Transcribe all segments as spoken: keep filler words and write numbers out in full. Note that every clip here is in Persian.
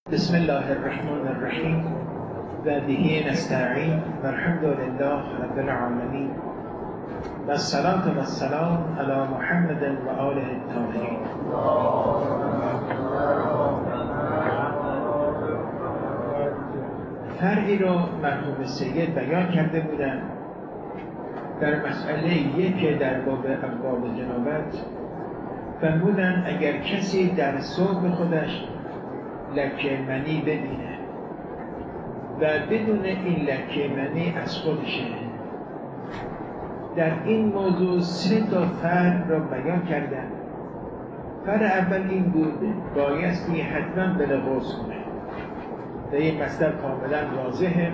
بسم الله الرحمن الرحیم و به نستعین و الحمد لله رب العالمین و الصلاة و السلام علی محمد و آله الطاهرین. فرعی رو مرحوم سید بیان کرده بودند در مسئله یک در باب ابواب جنابت. فرمودند اگر کسی در ثوب خودش لکه منی ببینه و بدون این لکه منی از خودشه، در این موضوع سه تا فرع را بیان کردن. فرع اول این بود بایستی حتما بلغوز کنه و این مصدر کاملا واضحه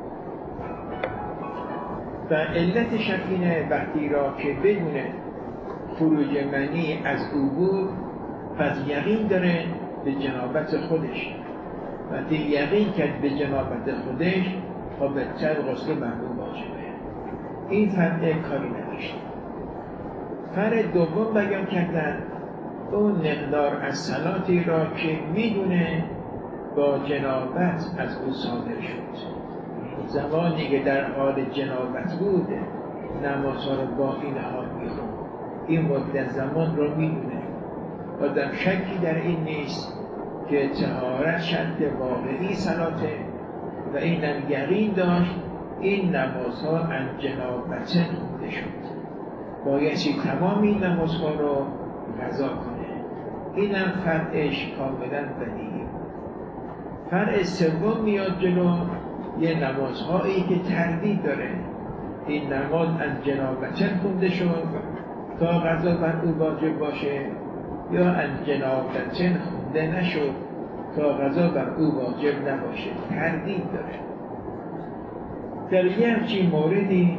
و علتش اینه وقتی را که بدونه خروج منی از او بود پس یقین داره به جنابت خودش. وقتی یقین کرد به جنابت خودش تا بهتر غسل محبوب واجبه. این فرع کاری نداشت. فرع دوم بیان کردن اون مقدار از صلاتی را که میدونه با جنابت از او صادر شد. زمانی که در حال جنابت بود نمازها رو با این حال میخوند، این مدت زمان رو میدونه و در شکی در این نیست که طهارت شرط واقعی صلاته و اینم یقین داشت این نمازها از جنابت خونده شد. بایستی تمام این نمازها رو قضا کنه. اینم فرعش کاملا بدیهی. فرع سوم میاد جلو، یه نمازهایی که تردید داره. این نماز از جنابت خونده شد تا قضا بر او واجب باشه یا از جنابت خونده نشد تا قضا بر او واجب نباشه. تردید داره. در یه همچین موردی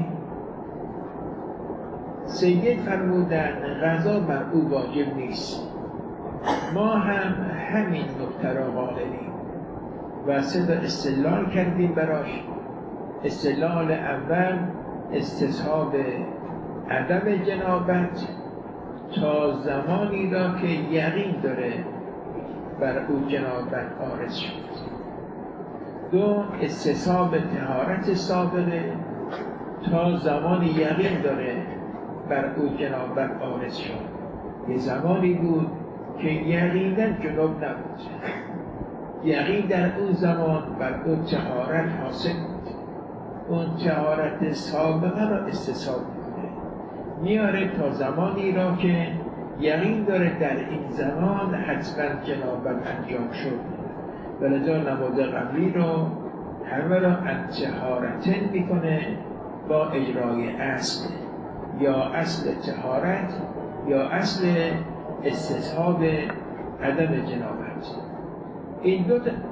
سید فرمودن قضا بر او واجب نیست. ما هم همین نکته را قائلیم و سه تا استدلال کردیم براش. استدلال اول استصحاب عدم جنابت تا زمانی را که یقین داره بر او جنابت عارض شد. دو استصحاب طهارت سابقه تا زمانی یقین داره بر او جنابت عارض شد. یه زمانی بود که یقینا جناب نبود، یقین در اون زمان بر او طهارت حاصل بود. اون طهارت سابقه را استصحاب میکنه، میاره تا زمانی را که یقین داره در این زمان حتما جنابت انجام شد. ولذا نماز قبلی رو همه را از طهارتن میکنه با اجرای اصل، یا اصل طهارت یا اصل استصحاب عدم جنابت. این دو تا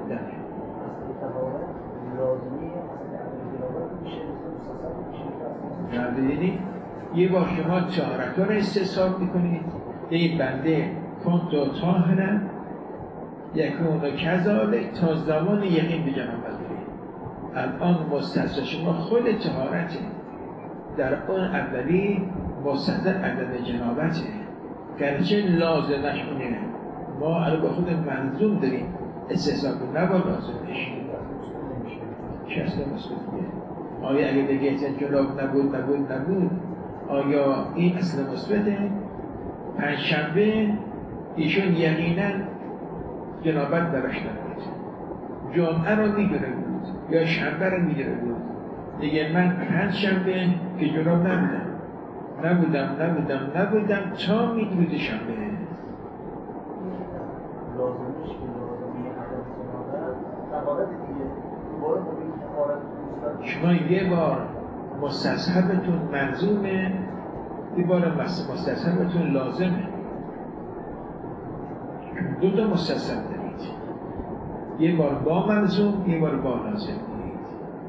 نه ببینید یه بار شما طهارت ها را استصحاب میکنید، این بنده کنتو طاهرا یکون کذالک تا زمان یقین به جنابت دارید. الان مستثنا شما خود طهارته، در اون اولی مستثنا عدم جنابته، گرچه لازمش اونه. ما الان با خود منظوم داریم استصحاب نباید لازمش شخص مسئولیه. آیا اگه بگه جناب نبود نبود نبود آیا این اصل مثبته؟ پنجشنبه ایشون یقینا جنابت براش نبود، جمعه رو میگیره بود یا شنبه رو میگیره بود، دیگه من پنجشنبه که جناب نبودم نبودم نبودم نبودم تا میگیره شنبه. لازمش که لازمی عدم جنابت تقارت دیگه دوباره با این تقارت شما یه بار مستصحبتون منظومه، یه بار مستصحبتون لازمه. دو تا مستصحب دارید، یه بار با منظوم یه بار با لازم دارید.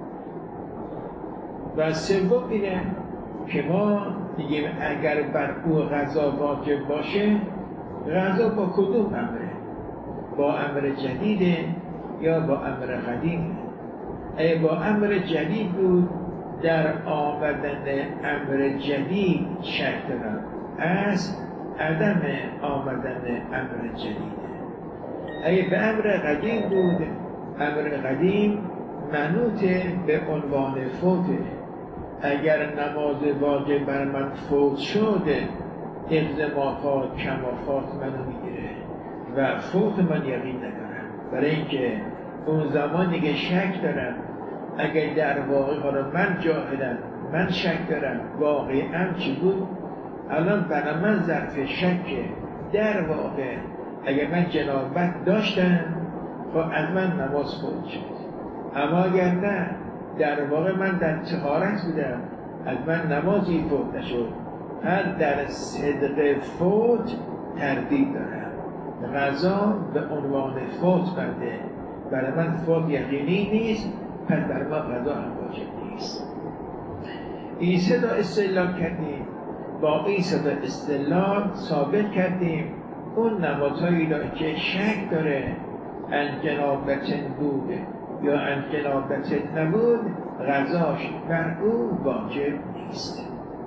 و سوم اینه که ما دیگه اگر بر او قضا واجب باشه، قضا با کدوم امره؟ با امر جدیده یا با امر قدیمه؟ ای با امر جدید بود در آمدن امر جدید شک دارم، از عدم آمدن امر جدیده. اگه به امر قدیم بود، امر قدیم منوط به عنوان فوته. اگر نماز واجب بر من فوت شد، اقضامافات کمافات منو میگیره و فوت من یقین ندارم، برای اینکه اون زمانی که شک دارم اگر در واقع حالا من جاهلم، من شک دارم واقعا چی بود. الان برای من ظرف شکه در واقع اگر من جنابت داشتم خب از من نماز فوت شد، اما اگر نه در واقع من در طهارت بودم از من نمازی فوت نشد، من در صدق فوت تردید دارم. قضا به عنوان فوت بنده، برای من فوت یقینی نیست، پس برای ما قضا هم واجب نیست. این صدا استدلال کردیم، با این صدا استدلال ثابت کردیم اون نمازهایی را که شک داره ان جنابت بود یا ان جنابت نبود قضاش بر او واجب نیست.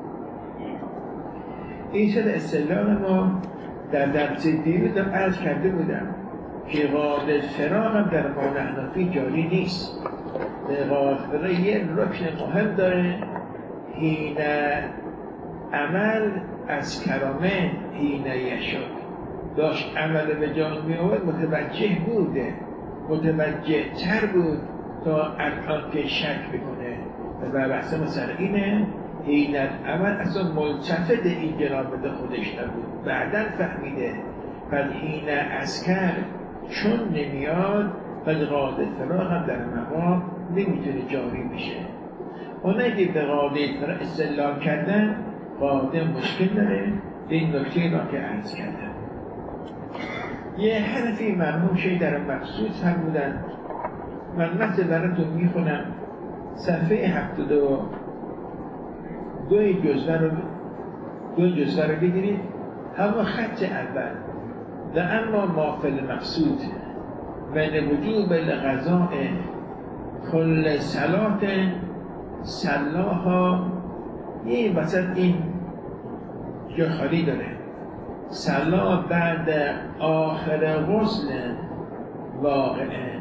این صدا استدلال ما در درس دیروز عرض کرده بودم که قاعده فراغ هم در قانون حنفی جاری نیست. قاعده فراغ یه رکن مهم داره، حین عمل از کرامه حین یشد، داشت عمل به جان می آورد متوجه بوده، متوجه تر بود تا الان که شک بکنه و بحث مثلا اینه حین عمل اصلا ملتفت این جنابت خودش نبود، بعداً فهمیده پس حین اسکر چون نمیاد پس قاعده فراغ هم در مقام نمیتونه جاری بشه. اونایی که به قاعده فراغ استدلال کردن قاعده مشکل داره. این نکته را که عرض کردم یه حرفی مرحوم شیخ در مقصود فرمودن، من متن براتون میخونم، صفحه هفتاد و دو جزوه رو دو جزوه رو بگیرید، اما خط اول و اما ما فی المقصود من وجوب القضاء کل صلات صلاها، یه وسط این جا خالی داره، صلا بعد آخر غسل واقعه.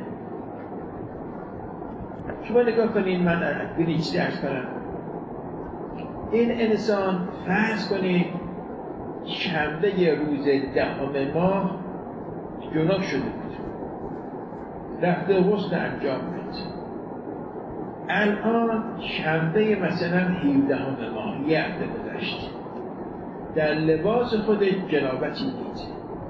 شما نگاه کنید، من بریچتی ارز کنم، این انسان فرض کنید شنبه ی روز دهم ماه جناب شده بود، رفته غسل انجام بود، الان شنبه مثلا هفدهم ماه یه هفته گذشت، در لباس خودش جنابتی دید.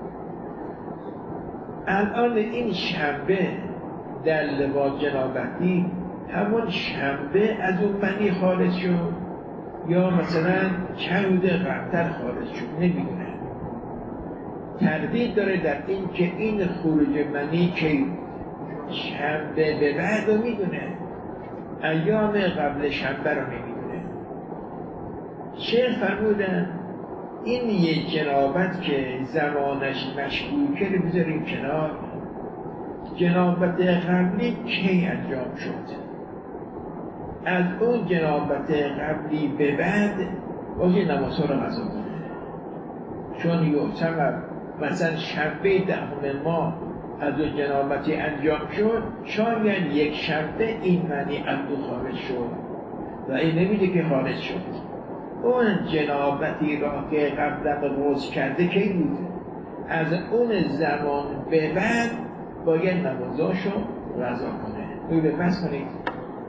الان این شنبه در لباس جنابتی همون شنبه از اون منی خارج شد یا مثلا چند روز قبلتر خارج شد، نمیدونه، تردید داره در این که این خروج منی که شنبه به بعد رو میدونه، ایام قبل شنبه رو نمیدونه. شیخ فرمودن این یک جنابت که زمانش مشکوکه رو بذاریم کنار، جنابت قبلی کی انجام شد؟ از اون جنابت قبلی به بعد باید نمازها رو قضا کنه، چون یحتمل مثلا شنبه دهم ماه از اون جنابتی انجام شد، شاید یک شنبه این معنی از دو خارج شد و این نمیده که خارج شد. اون جنابتی را که قبلا روز کرده کی بود؟ از اون زمان به بعد باید نمازاشو قضا کنه. بگه بس کنید.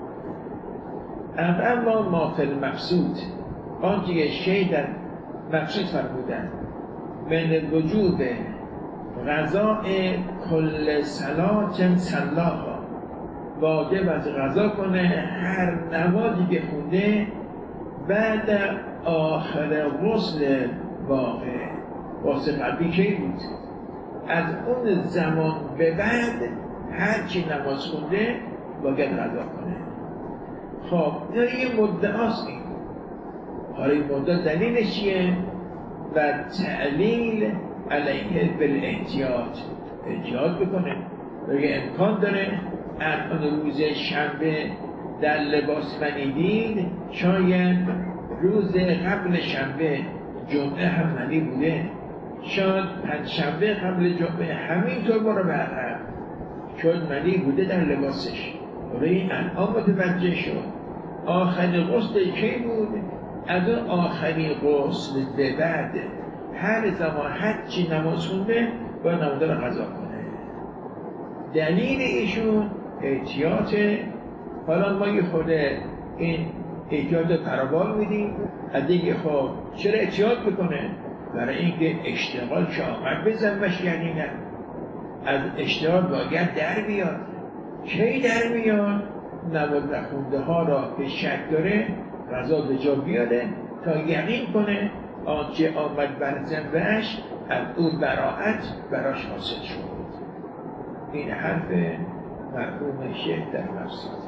اما ما فی المقصود، آنچه که شیخ در مقصود فرمودن من وجوب قضاء کل صلات صلاها، واجب از قضا کنه هر نمازی که خونده بعد آخر غسل واقع. غسل قلبی کی بود؟ از اون زمان به بعد هر چی نماز خونده باید قضا کنه. خب این یه مدعاست، این حالا این مدعا دلیلش چیه؟ و تعلیل علیه بالاحتیاط، احتیاط بکنه، بگه امکان داره الان روز شنبه در لباس منی دید، شاید روز قبل شنبه جمعه هم منی بوده، شاید پنجشنبه قبل جمعه همینطور برو به عقب، چون منی بوده در لباسش. ولی الان متوجه شد آخرین غسل کی بود؟ از اون آخرین غسل به بعد هر زمان هر چی نماز خونده باید نماز رو قضا کنه. دلیل ایشون احتیاطه. حالا ما یه خورده این احتیاط رو پرابال میدیم. از دیگه خب چرا احتیاط بکنه؟ برای اینکه اشتغال که آمد بزنمش، یعنی نه از اشتغال باید در بیاد. کی در بیاد؟ نماز نخونده ها را به شک داره قضا به جا بیاره تا یقین کنه آنچه آمد بر ذمه‌اش از اون براءت براش حاصل شد. این حرف مرحوم شیخ در مفصل.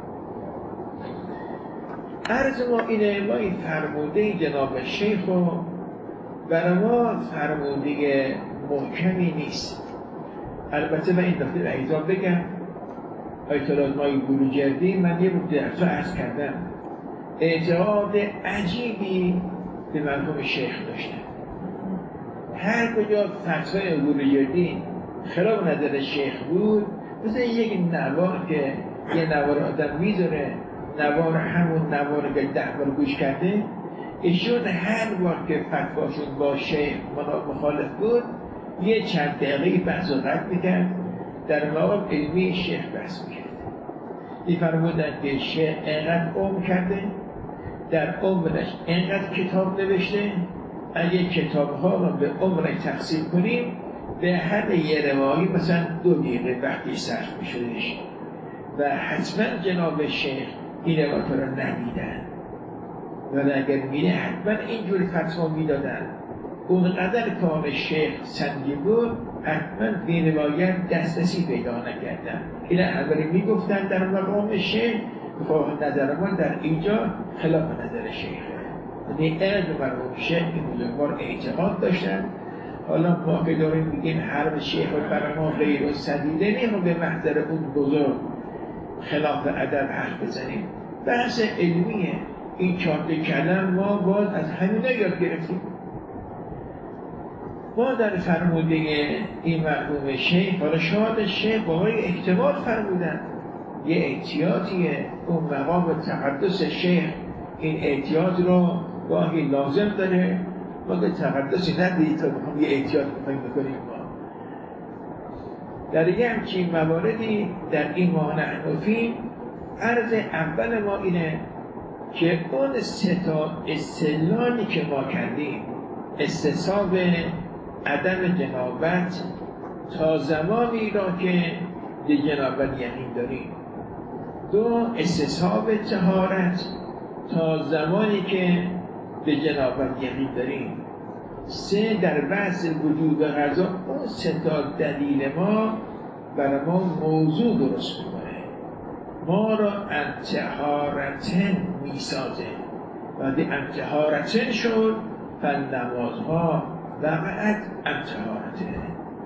عرض ما اینه، ما این فرموده جناب شیخ و برای ما فرموده محکمی نیست. البته من این دفعه به ایزان بگم آیت الله مای بروجردی من یه بود درسا عرض کردم اعتقاد عجیبی به مرحوم شیخ داشته. هر کجا فتوای بروجردی خلاف نظر شیخ بود، مثل یک نوار که یه نوار آدم میذاره، نوار همون نوار که ده بار گوش کرده، ایشون هر بار که فتواشون با شیخ مخالف بود یه چند دقیقه بحث و رد میکرد، در مقام علمی شیخ بحث میکرد. این فرمودن که شیخ اینقدر عمر کرده، در عمرش اینقدر کتاب نوشته، اگه کتاب ها رو به عمرش تقسیم کنیم به هر یه روایی مثلا دو دقیقه وقتی صرف میشدش و حتما جناب شیخ این روایت رو ندیدن، ولی اگر میده حتما اینجور فتوا میدادن. اونقدر کار شیخ سنگی بود حتما به روایت دسترسی پیدا نکردن. این اولی میگفتن در مقام شیخ، خواهد نظر ما در اینجا خلاف نظر شیخه. یعنی علم مرحوم شیخ این بزرگوار اعتقاد داشتن. حالا ما که داریم میگیم حرب شیخ و برای ما غیر و سدیده نیم و به محضر اون بزرگ خلاف ادب حرف بزنیم. بحث علمیه. این چهار کلم ما باز از همینا یاد گرفتیم. ما در فرموده این مرحوم شیخ، حالا شاید شیخ باقی احتمال فرمودن یه احتیاطیه، اون مقام تقدس شیخ این احتیاط رو گاهی لازم داره. ما به تقدسی ندید تا بخوام یه احتیاط بخوایم بکنیم. ما در یه همچین مواردی در این ماه نحنفی عرض اول ما اینه که اون سه تا استدلالی که ما کردیم، استصحاب عدم جنابت تا زمانی را که به جنابت یقین داریم، دو استصحاب طهارت تا زمانی که به جنابت یقین داریم، سه در بحث وجوب غذا اون سه تا دلیل ما برای ما موضوع درست میکنه، ما را انتحارتن میسازه. وقتی انتحارتن شد فنمازها وقعت انتحارتن.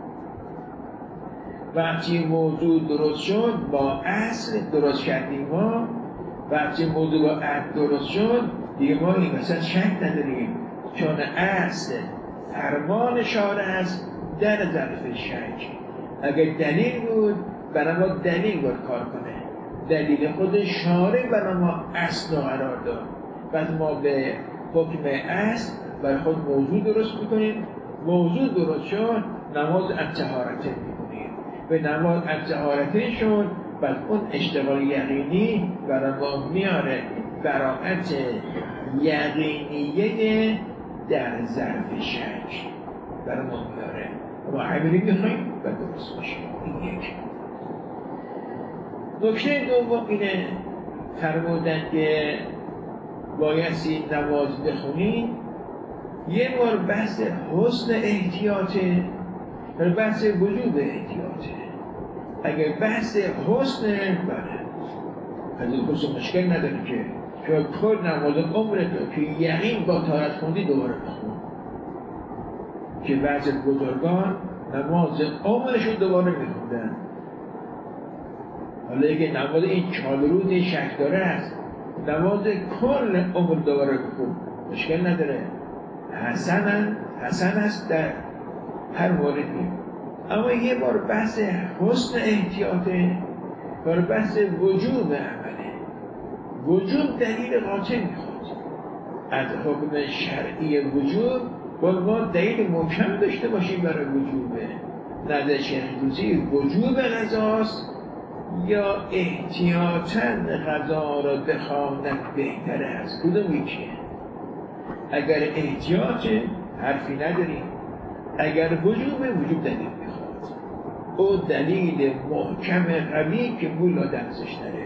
وقتی موضوع درست شد با اصل درست کردیم ما، وقتی موضوع با اصل درست شد دیگه ما این مثلا شک نداریم، چون اصل فرمان شارع است در ظرف شک. اگر دلیل بود برای ما دلیل باید کار کنه، دلیل خود شارع برای ما اصل قرار داد، بعد ما به حکم اصل برای خود موضوع درست میکنیم. موضوع درست شد نماز انتحارته میکنیم، به نماز انتحارته شد بعد اون اشتغال یقینی برای ما میاره براءت یقینیه در ظرف شک برای ما میاره. ما همینی میخواییم و درست باشیم. این یک. نکته دوم اینه فرمودن که بایستی نماز بخونیم. یه بار بحث حسن احتیاطه و بحث وجوب احتیاطه. اگر بحث حسن بره از این حسن مشکل نداره که که کل نماز عمرت که یقین با طهارت خوندی دوباره بخون، که بعض بزرگان نماز عمرشون دوباره میخوندن. حالا اگه نماز این چهار روز شک داره است، نماز کل عمر دوباره بخون مشکل نداره. حسن حسن است در هر موردی. اما یه بار بحث حسن احتیاطه، بار بحث وجوب عمله. وجوب دلیل قاطع میخواد. از حکم شرعی وجوب باید ما دلیل محکم داشته باشیم برای وجوبه. نظر شیخ توسی وجوب غذاست یا احتیاطاً غذا را بخواند بهتره از کدوم یکیه؟ اگر احتیاط حرفی نداریم، اگر وجوب وجوب دلیل میخواد. او دلیل محکم قوی که مولا دستش داره.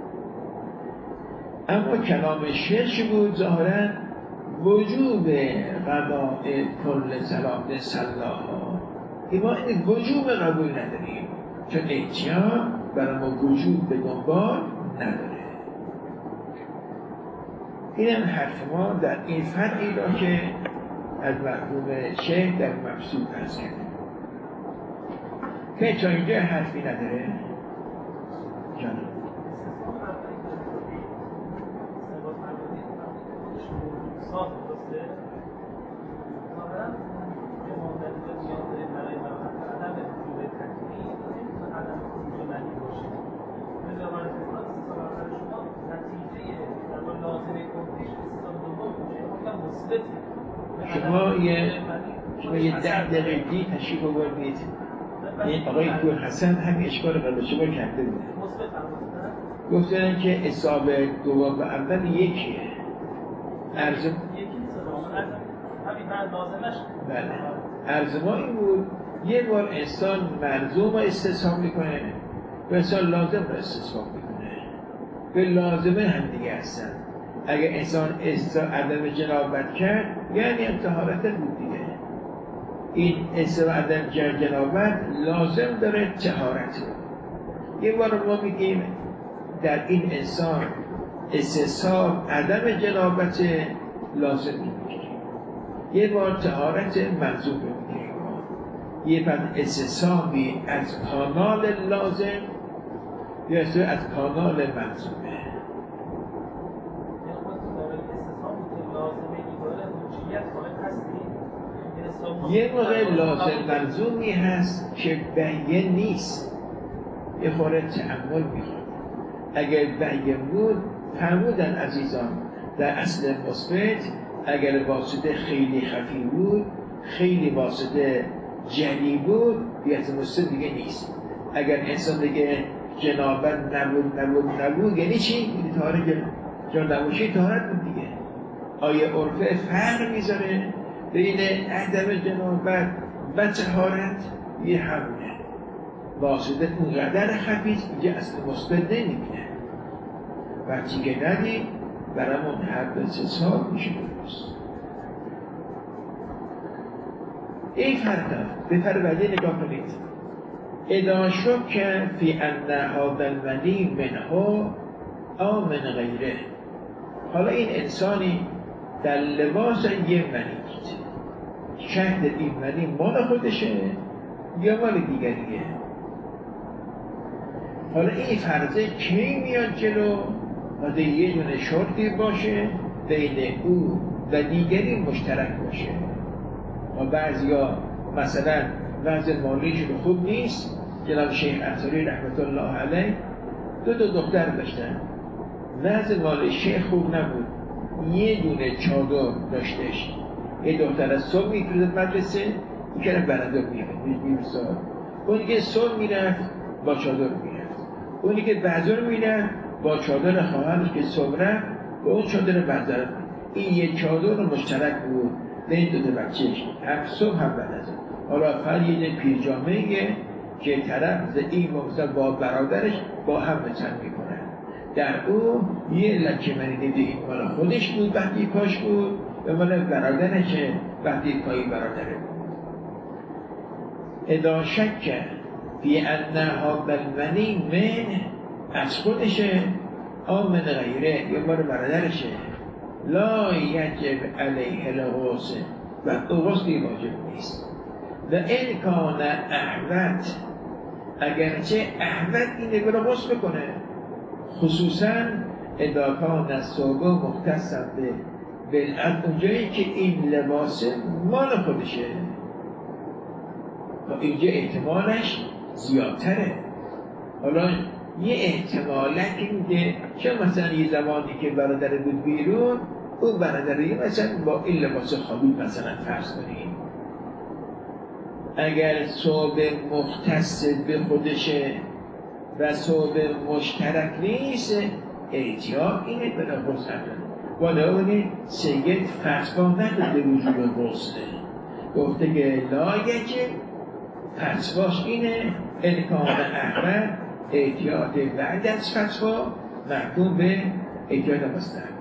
اما کلام شیخ بود ظاهراً وجوب قضاء کل صلاة صلاها. ما این وجوب قبول نداریم چون احتیاط برای ما وجوب به دنبال نداره. این هم حرف ما در این فرقی را که از مرحوم شیخ در مبسوط هست کرده که تا اینجا حرفی نداره. جانم صاف درسته؟ ظاهراً به مدت زیاد داریم برای عدم وجود تکلیف نمیتونه عدم وجود معنی باشه. مثل وارد استفاده شما نتیجه در واقع لازمه کنتش استفاده دوم میشه کاملا مثبته. شما یه شما یه ده دقیقه دی تشریف آوردید. این آقای پور حسن همین اشکال قبل شما کرده بود. مثبت هم گفتن که اصابه دوم و اول یکیه. عرض یکی همین بعد لازمش. بله. عرض ما این بود یه بار انسان ملزوم رو استصحاب میکنه و انسان لازم رو استصحاب میکنه. به لازمه هم دیگه هستن. اگر انسان عدم جنابت کرد یعنی هم طهارت بود دیگه. این استوا عدم جنابت لازم داره طهارت. یه بار ما میگیم در این انسان استصحاب عدم جنابت لازم میگیریم، یه بار طهارت ملزوم میگیریم. یه بعد استصحابی از کانال لازم یا از کانال ملزومه. یه موقع لازم ملزومی هست که بیان نیست، یه خورده تأمل میخواد. اگر بیان بود فرمودن عزیزان در اصل مثبت اگر واسطه خیلی خفی بود، خیلی واسطه جلی بود، بیت مثبت دیگه نیست. اگر انسان دیگه جنابت نبود نبود نبود یعنی چی؟ یعنی طهارت جان نباشی طهارت بود دیگه. آیا عرفه فرق میذاره بین عدم جنابت و طهارت؟ یه همونه. واسطه اونقدر خفیست اینجا اصل مثبت نمیبینه. وقتی که ندید برامون حد استصحاب میشه درست. این فرق به فرق بعدی نگاه کنید. اذا شک فی ان هذا المنی منه او من غیره. حالا این انسانی در لباس یه منی شک در این منی مال خودشه یا مال دیگریه. حالا این فرضه کی میاد جلو؟ باید یه دونه شرطی باشه بین او و دیگری مشترک باشه. و بعضیا مثلا وضع مالیشون خوب نیست. جناب شیخ انصاری رحمت الله علیه دو دو دختر داشتن، وضع مالی شیخ خوب نبود. یه دونه چادر داشتش، یه دختر از صبح میفرد مدرسه میکنه برنده میرساد، اونی که صبح میرفت با چادر میرفت، اونی که بعضر میرفت با چادر خواهرش که صبح رفت با اون چادر بعضر. این یه چادر مشترک بود بین دو تا بچهش، هم صبح هم بعد از اون. حالا فقط یه پیرجامه‌ایه که طرف ز این مقصد با برادرش با هم بچند میکنن. در او یه لکه منی دیده این مال خودش بود وقتی پاش بود و مال برادرشه وقتی پایی برادره بود. اذا شک فی انها بالمنی من از خودشه او من غیره یا مال برادرشه لا یجب علیه الغسل و غسلی واجب نیست. و این کان احوت اگرچه احوت اینه برای غسل بکنه، خصوصا اذا کان الثوب مختصا به اونجایی که این لباس مال خودشه. تا اینجا احتمالش زیادتره. حالا یه احتمالک میده چون مثلا یه زمانی که برادر بود بیرون، اون برادری مثلا با این لباس خوابی مثلا فرض کنیم، اگر ثوب مختص به خودشه و ثوب مشترک نیست، احتیاط اینه بلا غسل ولی اونه سید فتوا نداده وجود غسله، گفته که لایجه فتواش اینه امکان احمد احتیاط بعد از فتوا محکوم به احتیاط مستحبی.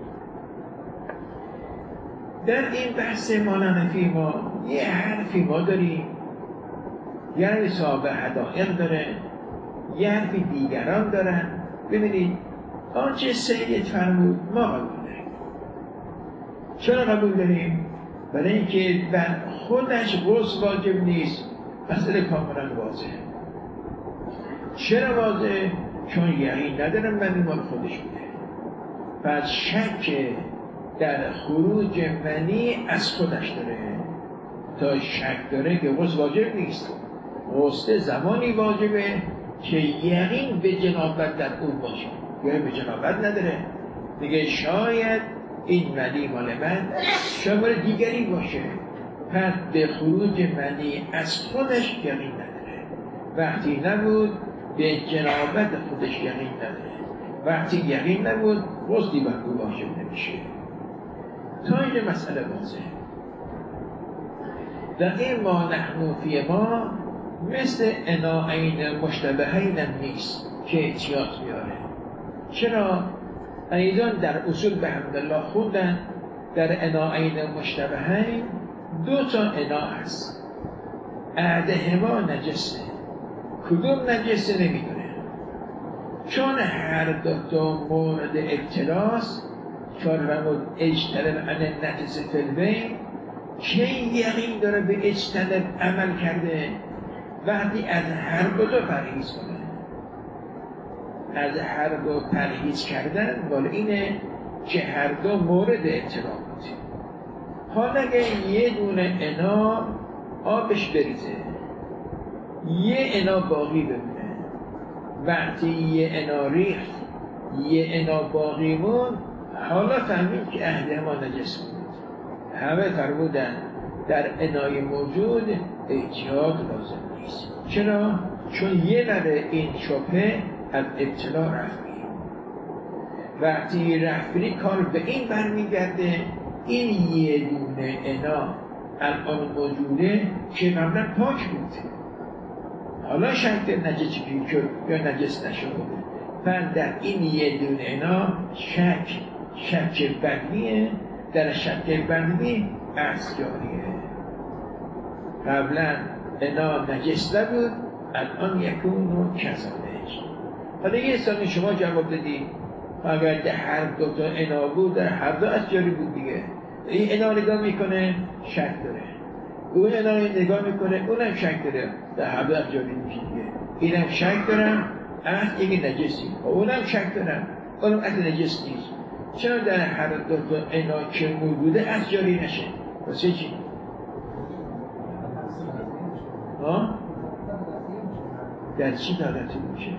در این بحث مالنفی ما یه حرفی ما داریم، یه حرفی صاحب حدائق داره، یه حرفی دیگران دارن. ببینید آنچه سید فرمود ما قبول داریم. چرا قبول داریم؟ برای اینکه بر خودش غسل واجب نیست، مسئله کاملا واضحه. چرا واضحه؟ چون یقین ندارم من مال خودش بوده. پس شک در خروج منی از خودش داره، تا شک داره که غسل واجب نیست. غسل زمانی واجبه که یقین به جنابت در اون باشه، یا به جنابت نداره دیگه، شاید این منی مال من شاید مال دیگری باشه، پس به خروج منی از خودش یقین نداره. وقتی نبود به جنابت خودش یقین نداره، وقتی یقین نبود غسلی بر او واجب نمیشه. تا اینجا مسئله واضحه. در این ما نحن فی ما مثل اناعین مشتبهین نیست که احتیاط میاره. چرا؟ ایضا در اصول به حمدالله خوندن در اناعین مشتبهین دو تا اناع هست، احدهما نجسه، کدوم نجسه نمیدونه، چون هر دو تا مورد ابتلاست. چون فرمود اجتنب عن النجس فی البین، که یقین داره به اجتنب عمل کرده وقتی از هر دو پرهیز کنه. از هر دو پرهیز کردن ولی اینه که هر دو مورد ابتلا بود. حالا اگه یه دونه انا آبش بریزه، یه انا باقی بمونه، وقتی یه انا ریخت یه انا باقی مون، حالا فهمید که اهده ما نجس بود. همه فرمودن در انای موجود احتیاط لازم نیست. چرا؟ چون یه ذره این شبهه از ابتلا رفتی. وقتی رفتی کار به این برمیگرده این یه دونه انا الان موجوده که قبلا پاک بود، حالا شک نجس شد یا نجس نشده. پس در این یه دونه انا شک شک بدیه، در شک بدی عرض جاریه. قبلا انا نجس نبود، الان یکونو کذالک. حالا یه سالی شما جواب دادی اگر در هر دو تا انا بود در هر دو از جاری بود دیگه. این انا نگاه میکنه شک داره، اون انا نگاه میکنه اونم شک داره، در هر دو از جاری میشه دیگه. اینم شک دارم از این نجسی، اونم شک دارم اونم از نجس نیست. چرا در هر دو تا انا که موجوده از جاری نشه؟ واسه چی؟ ها؟ در چی دارتی میشه؟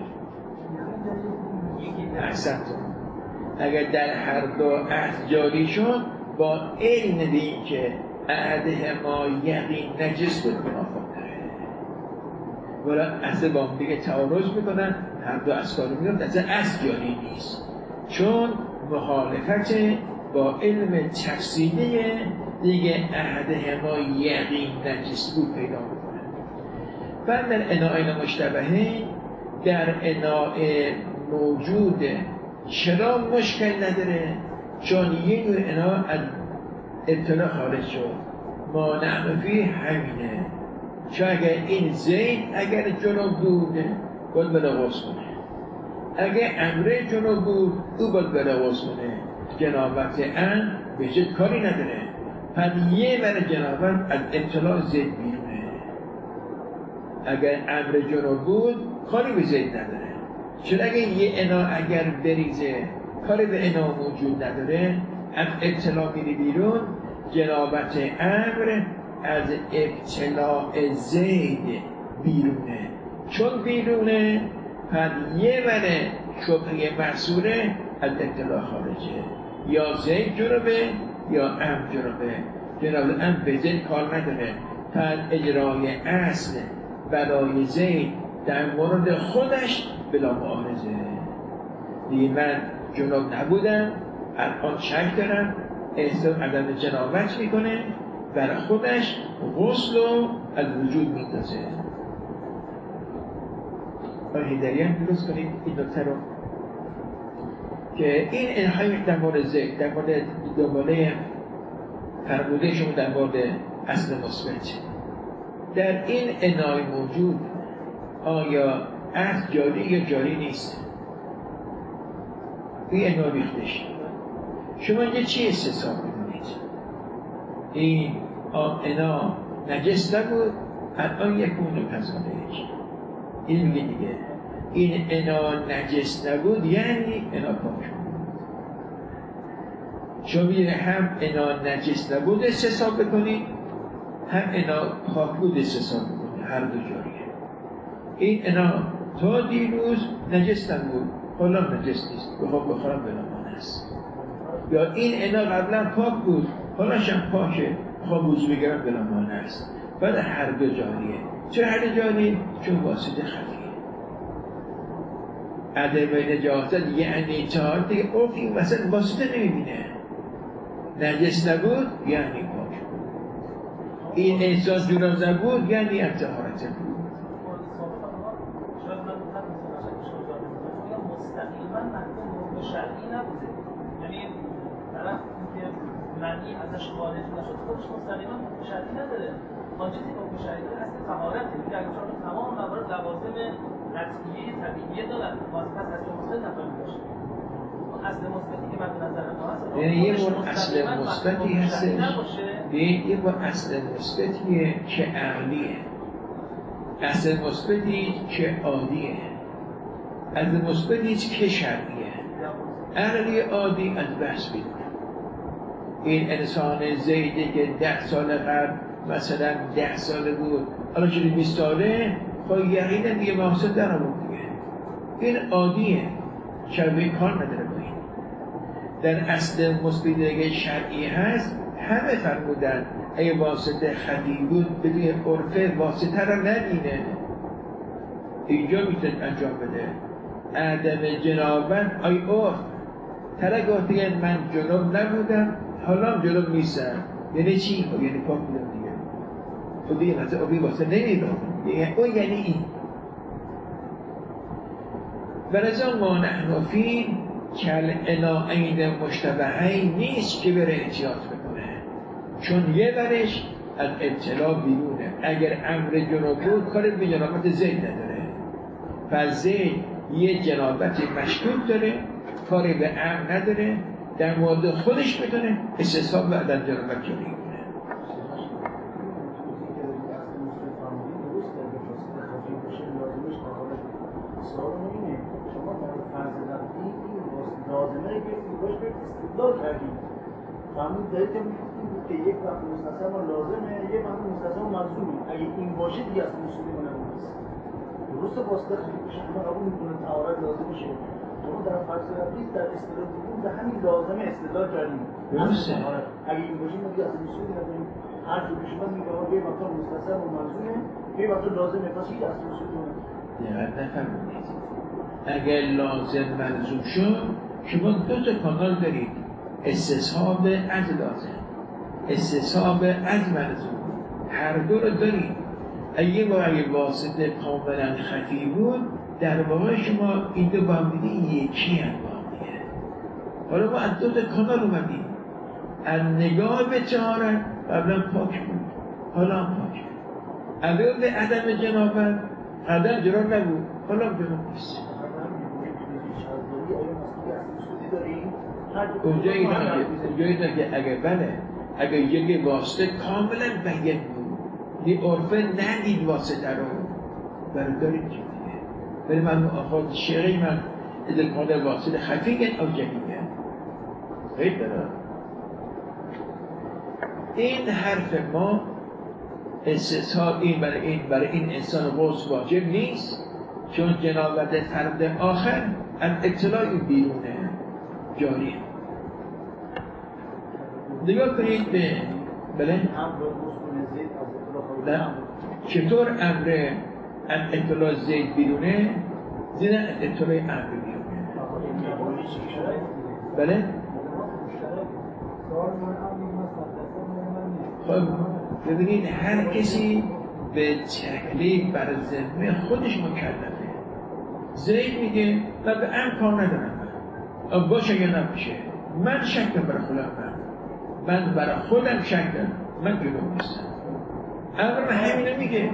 احسنتون. اگر در هر دو عهد جاری شد با علم به این که عهده ما یقین نجس بود منافق داره، ولی اصلا با هم دیگه تعارض میکنن، هر دو از کار میرن، اصلا از جاری نیست، چون مخالفت با علم تفصیلی دیگه عهده ما یقین نجس بود پیدا میکنه. بعد در اناعین مشتبهه در اناع موجود چرا مشکل نداره؟ چون یک دور انا از ابتلا خارج شد، ما نعمفی همینه. چون اگر این زید اگر جنوب بود باید بلا غسل کنه، اگر امره جنوب بود او باید بلا غسل کنه. جنابت ان به جد کاری نداره، پس یه بر جنابت از ابتلا زید بیرونه. اگر امر جنوب بود کاری به زید نداره، چون اگر یه انا اگر بریزه کاری به انا موجود نداره، از ابتلا میری بیرون، جنابت امر از ابتلاع زید بیرونه، چون بیرونه پس یه وره شبهه محصوره از ابتلاع خارجه، یا زید جربه یا ام جربه. جناب ام به زید کار نداره، پس اجرای اصل برای زید در مورد خودش بلا معارضه. دیگه من جناب نبودم، الان شک دارم، احساس عدم جنابت میکنه، برای خودش غسل رو از وجود میندازه. آقای حیدری هم درست کنید این نکته رو که این انهای در مورد زید، در مورد دوباره فرموده شما در مورد اصل مثبت در این انای موجود آیا اصل جاری یا جاری نیست؟ این انا ریختش شما یه چی استحساب میکنید؟ این انا نجس نبود الان یکون پسانهش، این میگه دیگه این انا نجس نبود یعنی انا پاک شد. شما میگه هم انا نجس نبود استحساب بکنید، هم انا پاک بود استحساب بکنید، هر دو جاریه. این انا تا دیروز نجس نبود حالا نجس نیست، بخواب بخورم بنامان است. یا این انا قبلا پاک بود حالا شم پاکه، بخواب وضو بگیرم بنامان است. بعد هر دو جاریه. چرا هر دو جاریه؟ چون واسطه خفیه. عدم نجاست یعنی چهار دیگه عرف این وسط واسطه نمیبینه. نجس نبود یعنی پاک بود، این احساس جناز نبود یعنی ابتحارت بود. مستقیما محکوم به شرعی نبوده، یعنی طرف که معنی ازش خارج نشد خودش مستقیما به شرعی نداره. آن چیزی که به شرعی داره اصل طهارته، میگه اگر چون تمام موارد لوازم قطعیه طبیعیه دارن واسه پس اصل مثبت نفهمی باشه. اصل مثبتی که مد نظر ما هست یعنی یه بار اصل مثبتی هستش، یه بار اصل مثبتیه که عقلیه، اصل مثبتی که عادیه، از مثبتی که شرعیه. عقلی عادی از بحث بیرون. این انسان زیدی که ده سال قبل مثلا ده ساله بود الان شده بیست ساله، خواهی یقینا دیگه محاسب در آمون دیگه. این عادیه، شرعی کار نداره با این. در اصل مثبتی که شرعی هست همه فرمودن اگه واسطه خفی بود بدون عرفه واسطه را نبینه، اینجا میتونه انجام بده. عدم جنابت آی عرف ترک دیگه من جناب نبودم حالا جناب نیستم، یعنی چی؟ یعنی پاک بودم دیگه. خود دیگه مثلا آبی واسه نمیدم، او یعنی این. ولذا ما نحن فی کل اناعین مشتبهین نیست که بره احتیاط بکنه، چون یه برش از ابتلا بیرونه. اگر امر جناب بود کار به جنابت زید نداره، پس زید یه جنابت مشکوک داره، کاری به امر نداره، در مورد خودش بدونه استحساب بعد از جنابت جاری کنه. لازمه که باش به استدلال کردیم. فهمون دارید که یک وقت مستثنا لازمه، یک وقت مستثنا ملزومه. اگه این باشه دیگه اصلا اصولی منم نیست. درسته واسطه شما قبول میکنه تعارض لازم میشه. شما در فرض قبلی در استدلال بودیم در همین لازمه استدلال کردیم. درسته. اگه این باشه ما دیگه اصلا اصولی نداریم. هر جو که شما میگه ما یک وقت مستثنا ملزومه، یک وقت لازمه، پس هیچ اصلا اصولی نداریم. دقیق نفهمونید. اگر لازم ملزوم شد شما دو تا کانال دارید، استصحاب از لازم، استصحاب از ملزوم، هر دو رو دارید. اگه با اگه واسطه کاملا خفی بود در واقع شما این دو با هم دیگه یکی هم با هم دیگه. حالا ما از دو تا کانال اومدیم، از نگاه به طهارت قبلا پاک بود حالا هم پاک بود، اگر به عدم جنابت قبلا جناب نبود حالا هم جناب نیست. اونجا اینا که اگر بله اگر یک واسطه کاملا بیان بود یه عرفه ندید واسطه رو برای دارید چی دیگه ولی من آخواد شعری من ادکان واسطه خفیگن او جهیگن غیر دارم. این حرف ما استثاب این برای این برای این انسان غسل واجب نیست، چون جنابت فرد آخر از اطلاعی بیرونه جاری. نگاه کنید به بله چطور امر از اطلاع زید بیرونه، زیر از اطلاع امر بیرونه. بله خب ببینید هر کسی به تکلیف بر ذمه خودش مکلفه. زید میگه من به امر کار ندارم، من باشه یا نباشه، من شک برای خودم، من من برای خودم شک دارم، من جلو نیستم. امر به همین نمیگه،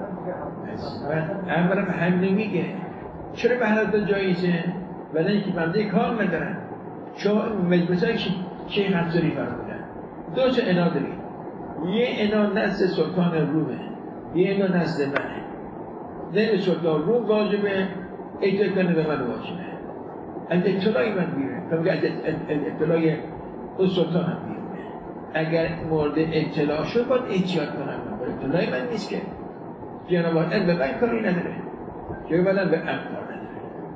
امر به همین نمیگه. چرا به هر دو جایزه؟ ولی اینکه بنده کار ندارم. شما مثلا شیخ انصاری فرمودن دو تا انا دارید، یه انا نزد سلطان رومه، یه انا نزد منه. نه سلطان روم واجبه، اطلاع کنه به من واجبه. از اطلاعی من بیره، فهمگه از اطلاع اون سلطان هم بیره. اگر مورد اطلاع شد باید احتیاط کنم، من اطلاعی من نیست که جنابان علم به من کاری نداره، جنابان علم به ام کار نداره.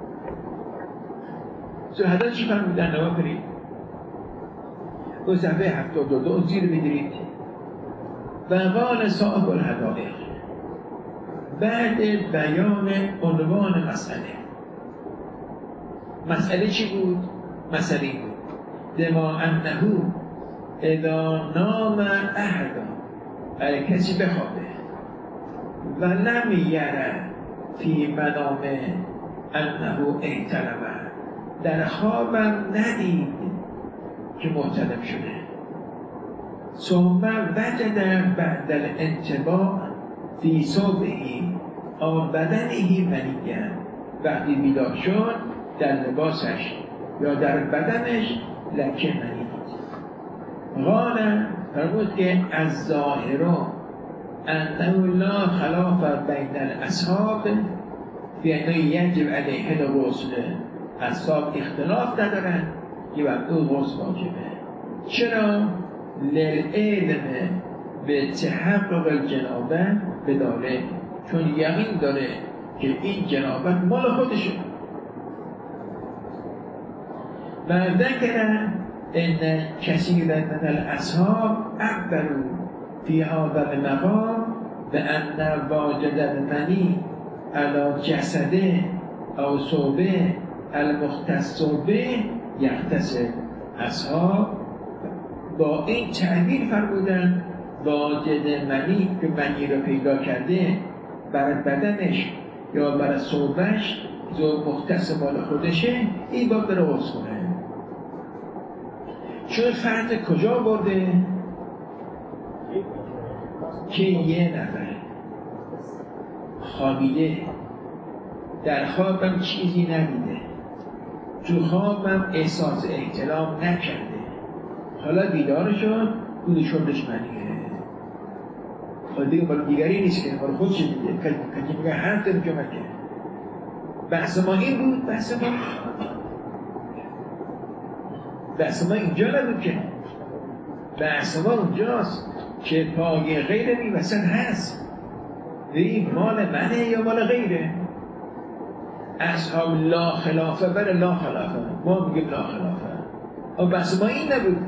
سو حدث چی فرمودن نما کنید؟ اون صفحه هفتاد و دو زیر میگیرید و قال صاحب الحدائق بعد بیان عنوان مسئله. مسئله چی بود؟ مسئله بود دما انهو اذا نام احدا، اگه کسی بخوابه و لم یره فی منامه انهو احتلمه، در خوابم ندید که محتلم شده، ثم وجد بعد الانتباه فی صبحی آن بدنهی منیه، وقتی بیدار شد در لباسش یا در بدنش لکه منید. قال فرمود که از ظاهرا انه لا خلاف بین الاصحاب، یعنی یجب علیه الغسل، اصحاب اختلاف ندارن که بر او غسل واجبه. چرا؟ للعلم به تحقق الجنابه بداره، چون یقین داره که این جنابت مال خودشه. و ذکر ان کثیرا من الاصحاب اخبروا فی هذا المقام بان واجد المنی علی جسده او ثوبه المختص به یغتسل. اصحاب با این تعبیر فرمودن واجد منی که منی رو پیدا کرده برای بدنش یا برای ثوبش جو مختص مال خودشه، این باید بره غسل کنه. چون فرد کجا برده؟ که یه نفر خوابیده، در خوابم چیزی ندیده، تو خوابم احساس احتلام نکرده، حالا بیدار شد بود شدش منیه. خود دیگه بالا دیگری نیست که بالا خودش دیگه کجی میگه هر دل که مکه. بحث ما این بود، بحث ما بحث ما اینجا نبود که، بحث ما اونجاست که پای غیر می وسط هست، این مال منه یا مال غیره. اصحاب لا خلافه بر لا خلافه، ما میگیم لا خلافه. اما بحث ما این نبود.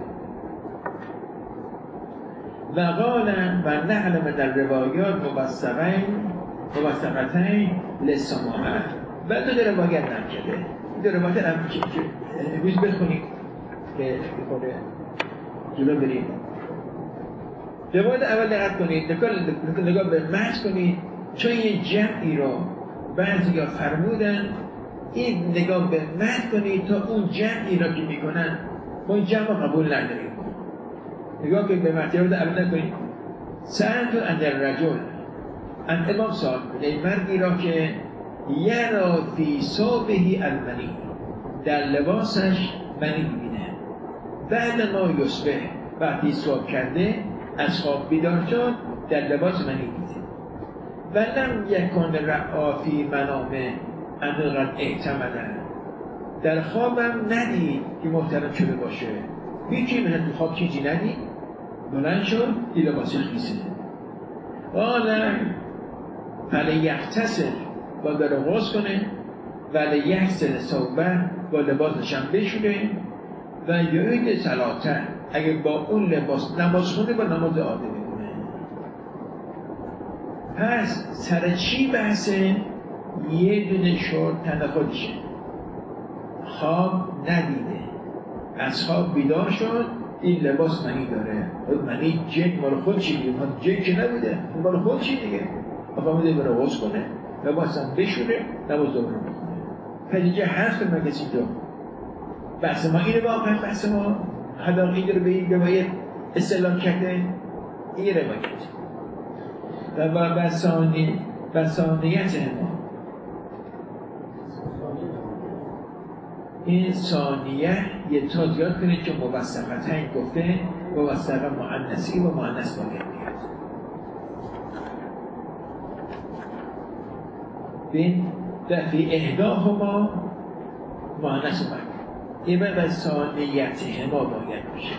و قال و نحل من الروایات مبصرین مبصرتین لسماعه. بعد دو روایت نم کرده، این دو روایت نم که امروز بخونید که بخونه جلو بریم. روایت اول دقت کنید، نگاه به محض کنید، چون یه جمعی رو بعضی ها فرمودن، این نگاه به محض کنید تا اون جمعی را که میکنن ما این جمع قبول نداریم. نگاه کنید به محض روایت اول نکنید. سألت عن الرجل، ان امام سوال کنید مردی را که یرا فی ثوبه المنی، در لباسش منی میبینه، بعد ما یصبح، وقتی صبح کرده از خواب بیدار شد در لباس منی میبینه، و لم یکن رعا فی منامه انقدر اعتمده، در خوابم ندید که محترم شده باشه، هیچی مثلا تو خواب چیزی ندید، بلند شد دی لباس خیسه. قال فلیغتسل با داره غسل کنه ولی یحسن ثوبه با لباسش هم بشوره و یعید صلاته اگه با اون لباس نماز خونه با نماز عاده بکنه. پس سر چی بحثه؟ یه دونه شورت تن خودشه، خواب ندیده، از خواب بیدار شد این لباس منی داره، منی جک مال خود چی دیگه، مال جک که نبوده مال خود چی دیگه، افهمیده بره غسل کنه لباس هم بشوره نماز دوباره بکنه. پس اینجا هست من کسی دو بحث ما اینه، واقعا بحث ما حداقل این رو به این روایت استعلام کرده این روایت و با بسانی بسانیت ما این ثانیه یه تا زیاد کنید که موثقت این گفته موثقه مؤنثی و مؤنث باید بیاد. بین دفعی احداهما مؤنث اومد این به ثانیت ما باید میشه.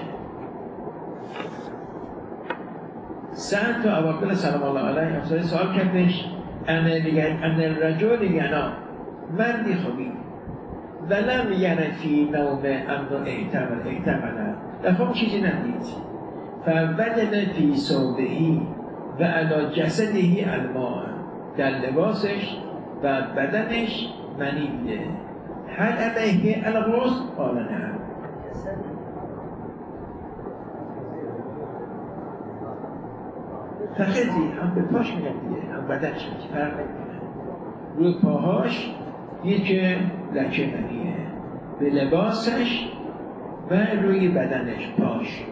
سعد تو عواقل سلام الله علیه افسانه سوال کردش ان الرجل ینا مردی خوابید ولم یره فی نوم امن احتمل احتمل دفعه چیزی ندید فوجد فی صوبهی و علی جسدهی الماء در لباسش و بدنش منی دیده هل علیه الغسل؟ قال نه. فخذی هم به پاش میگن دیگه هم بدنش میگه فرق نمیکنه. روی پاهاش یکی لکه منیه به لباسش و روی بدنش پاش.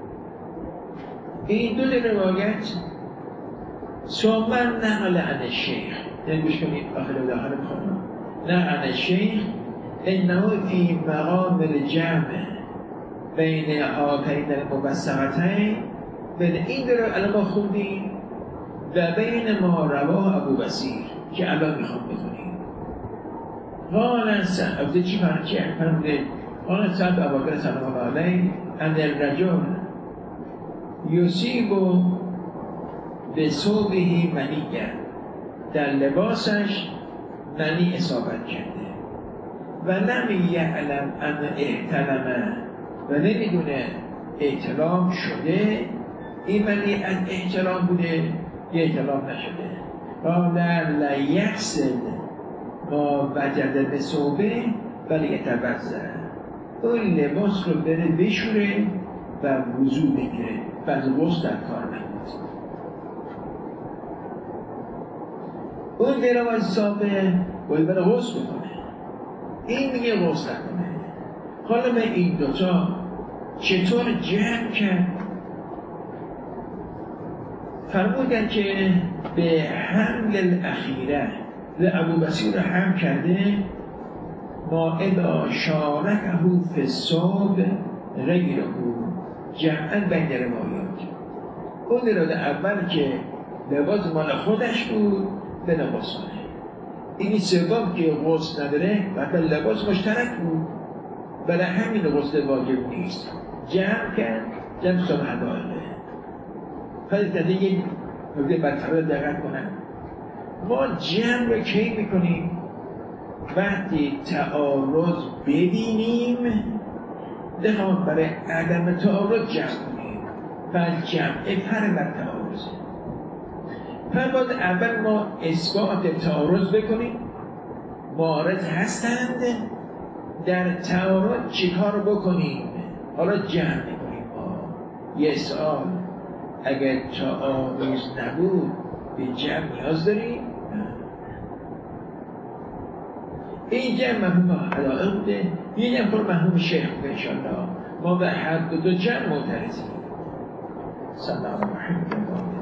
این دو روایت ثم نقل عن الشیخ یعنی گوش کنید آخر و داخل بخونم نقل عن الشیخ انه فی مقام الجمع بین هاتین المبسمتین بین این دو رو الان ما خوندیم و بین ما رواه ابو بصیر که الان میخوام بخونیم. قال سعد چی فرق چی فرموده؟ قال سعد ابوبکر سلام الله علیه ان الرجل یصیب بثوبه منیه در لباسش منی اصابت کرده و لم یعلم ان احتلم و نمیدونه احتلام شده این منی از احتلام بوده یه احتلام نشده. قال لیغسل ما وجد بثوبه ولی یتوضا اون لباس رو بره بشوره و وضو بگیره و از غسل در کار نمید. اون دیرم از صابه باید بره غسل بکنه این میگه غسل کنه. حالا به این دوتا چطور جمع کرد؟ فرمودن که به حمل الاخیره و ابو بصیر حمل کرده ما ادا شارکه فی الصوب غیره جمعا بین روایات. اون اراده اول که لباس مال خودش بود به لباس کنه اینی سوم که غسل نداره و لباس مشترک بود ولی همین غسل واجب نیست جمع کرد جمع سال حدائقه. پس داده یک نکته برطرف دقت کنم ما جمع رو کی میکنیم؟ وقتی تعارض ببینیم بخوام برای عدم تعارض جمع کنیم پس جمع فرق بر تعارضه. پس باید اول ما اثبات تعارض بکنیم معارض هستند در تعارض چیکار بکنیم. حالا جمع میکنیم یه سوال اگر تعارض نبود به جمع نیاز داریم؟ این جمع مفهوم حدائق بوده یه جمع پر مفهوم شیخ بوده انشاءالله ما به هر دو دو جمع معترضیم. سلام علیکم.